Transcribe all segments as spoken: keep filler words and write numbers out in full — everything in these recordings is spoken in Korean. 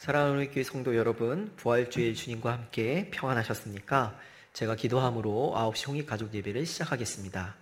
사랑하는 교회 성도 여러분, 부활주일 주님과 함께 평안하셨습니까? 제가 기도함으로 아홉 시 홍익 가족 예배를 시작하겠습니다.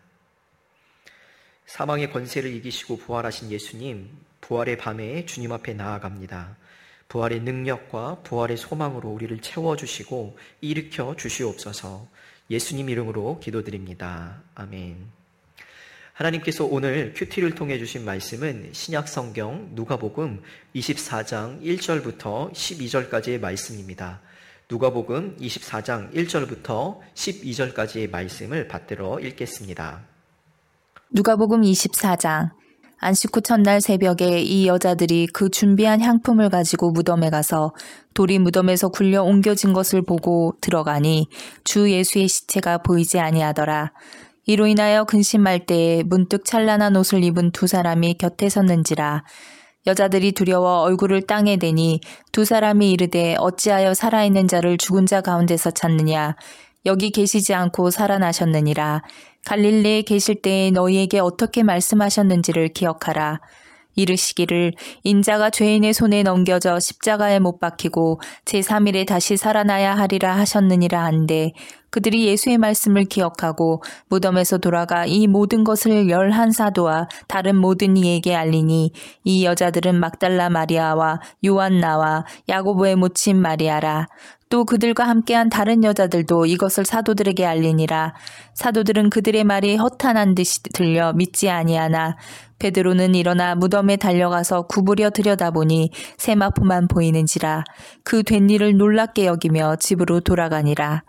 사망의 권세를 이기시고 부활하신 예수님, 부활의 밤에 주님 앞에 나아갑니다. 부활의 능력과 부활의 소망으로 우리를 채워주시고 일으켜 주시옵소서. 예수님 이름으로 기도드립니다. 아멘. 하나님께서 오늘 큐티를 통해 주신 말씀은 신약성경 누가복음 이십사 장 일 절부터 십이 절까지의 말씀입니다. 누가복음 이십사 장 일 절부터 십이 절까지의 말씀을 받들어 읽겠습니다. 누가복음 이십사 장. 안식 후 첫날 새벽에 이 여자들이 그 준비한 향품을 가지고 무덤에 가서 돌이 무덤에서 굴려 옮겨진 것을 보고 들어가니 주 예수의 시체가 보이지 아니하더라. 이로 인하여 근심할 때에 문득 찬란한 옷을 입은 두 사람이 곁에 섰는지라. 여자들이 두려워 얼굴을 땅에 대니 두 사람이 이르되 어찌하여 살아있는 자를 죽은 자 가운데서 찾느냐. 여기 계시지 않고 살아나셨느니라. 갈릴리에 계실 때에 너희에게 어떻게 말씀하셨는지를 기억하라. 이르시기를 인자가 죄인의 손에 넘겨져 십자가에 못 박히고 제삼 일에 다시 살아나야 하리라 하셨느니라 한데 그들이 예수의 말씀을 기억하고 무덤에서 돌아가 이 모든 것을 열한 사도와 다른 모든 이에게 알리니 이 여자들은 막달라 마리아와 요한나와 야고보의 모친 마리아라. 또 그들과 함께한 다른 여자들도 이것을 사도들에게 알리니라. 사도들은 그들의 말이 허탄한 듯이 들려 믿지 아니하나 베드로는 일어나 무덤에 달려가서 구부려 들여다보니 세마포만 보이는지라. 그 된 일을 놀랍게 여기며 집으로 돌아가니라.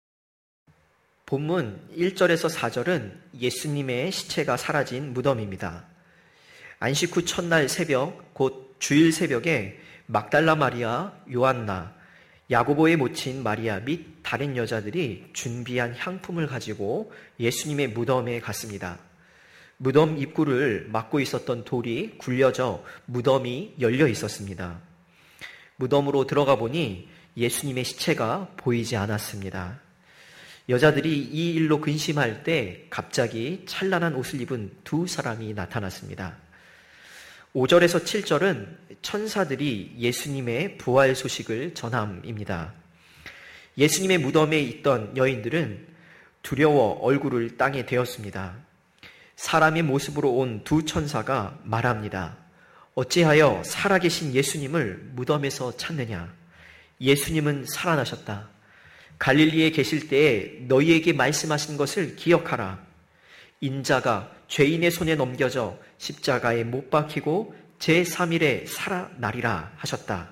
본문 일 절에서 사 절은 예수님의 시체가 사라진 무덤입니다. 안식 후 첫날 새벽, 곧 주일 새벽에 막달라 마리아, 요한나, 야고보의 모친 마리아 및 다른 여자들이 준비한 향품을 가지고 예수님의 무덤에 갔습니다. 무덤 입구를 막고 있었던 돌이 굴려져 무덤이 열려 있었습니다. 무덤으로 들어가 보니 예수님의 시체가 보이지 않았습니다. 여자들이 이 일로 근심할 때 갑자기 찬란한 옷을 입은 두 사람이 나타났습니다. 오 절에서 칠 절은 천사들이 예수님의 부활 소식을 전함입니다. 예수님의 무덤에 있던 여인들은 두려워 얼굴을 땅에 대었습니다. 사람의 모습으로 온 두 천사가 말합니다. 어찌하여 살아계신 예수님을 무덤에서 찾느냐? 예수님은 살아나셨다. 갈릴리에 계실 때에 너희에게 말씀하신 것을 기억하라. 인자가 죄인의 손에 넘겨져 십자가에 못 박히고 제삼 일에 살아나리라 하셨다.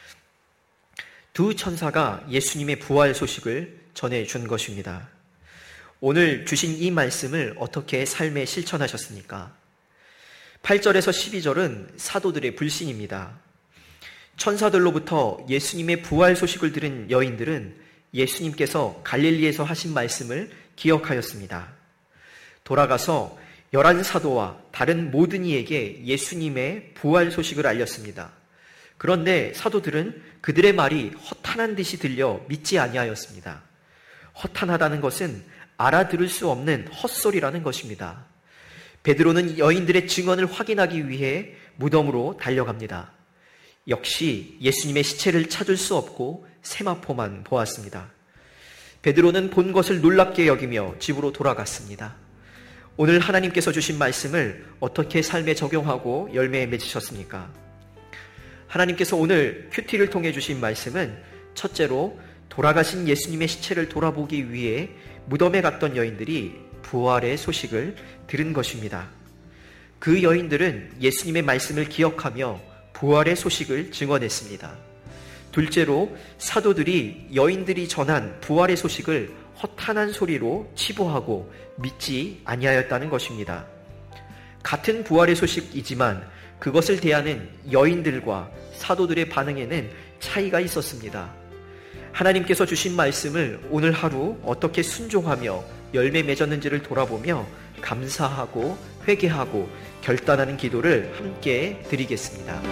두 천사가 예수님의 부활 소식을 전해준 것입니다. 오늘 주신 이 말씀을 어떻게 삶에 실천하셨습니까? 팔 절에서 십이 절은 사도들의 불신입니다. 천사들로부터 예수님의 부활 소식을 들은 여인들은 예수님께서 갈릴리에서 하신 말씀을 기억하였습니다. 돌아가서 열한 사도와 다른 모든 이에게 예수님의 부활 소식을 알렸습니다. 그런데 사도들은 그들의 말이 허탄한 듯이 들려 믿지 아니하였습니다. 허탄하다는 것은 알아들을 수 없는 헛소리라는 것입니다. 베드로는 여인들의 증언을 확인하기 위해 무덤으로 달려갑니다. 역시 예수님의 시체를 찾을 수 없고 세마포만 보았습니다. 베드로는 본 것을 놀랍게 여기며 집으로 돌아갔습니다. 오늘 하나님께서 주신 말씀을 어떻게 삶에 적용하고 열매에 맺으셨습니까? 하나님께서 오늘 큐티를 통해 주신 말씀은 첫째로 돌아가신 예수님의 시체를 돌아보기 위해 무덤에 갔던 여인들이 부활의 소식을 들은 것입니다. 그 여인들은 예수님의 말씀을 기억하며 부활의 소식을 증언했습니다. 둘째로 사도들이 여인들이 전한 부활의 소식을 허탄한 소리로 치부하고 믿지 아니하였다는 것입니다. 같은 부활의 소식이지만 그것을 대하는 여인들과 사도들의 반응에는 차이가 있었습니다. 하나님께서 주신 말씀을 오늘 하루 어떻게 순종하며 열매 맺었는지를 돌아보며 감사하고 회개하고 결단하는 기도를 함께 드리겠습니다.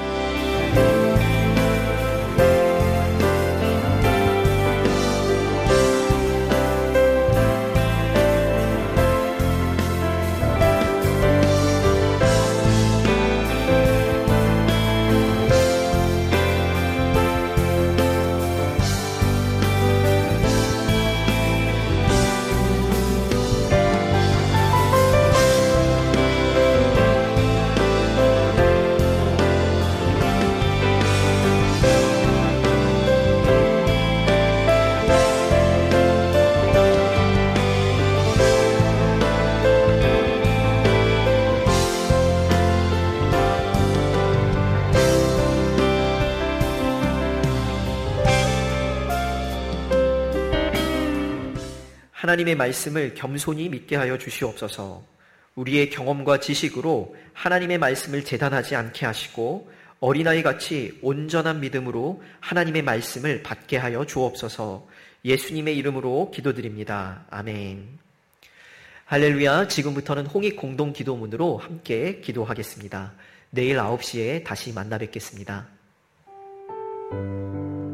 하나님의 말씀을 겸손히 믿게 하여 주시옵소서. 우리의 경험과 지식으로 하나님의 말씀을 재단하지 않게 하시고 어린아이같이 온전한 믿음으로 하나님의 말씀을 받게 하여 주옵소서. 예수님의 이름으로 기도드립니다. 아멘. 할렐루야. 지금부터는 홍익 공동 기도문으로 함께 기도하겠습니다. 내일 아홉 시에 다시 만나 뵙겠습니다.